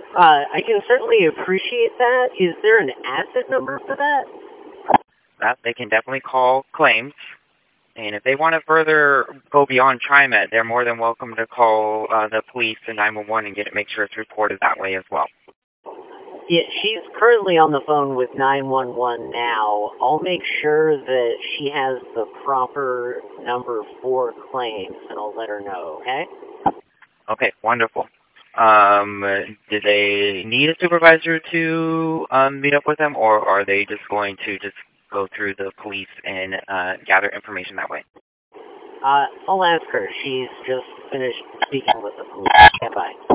I can certainly appreciate that. Is there an asset number for that? They can definitely call claims. And if they want to further go beyond TriMet, they're more than welcome to call the police and 911 and make sure it's reported that way as well. Yeah, she's currently on the phone with 911 now. I'll make sure that she has the proper number for claims, and I'll let her know, okay? Okay, wonderful. Do they need a supervisor to meet up with them, or are they just going to just go through the police and gather information that way? I'll ask her. She's just finished speaking with the police. Goodbye.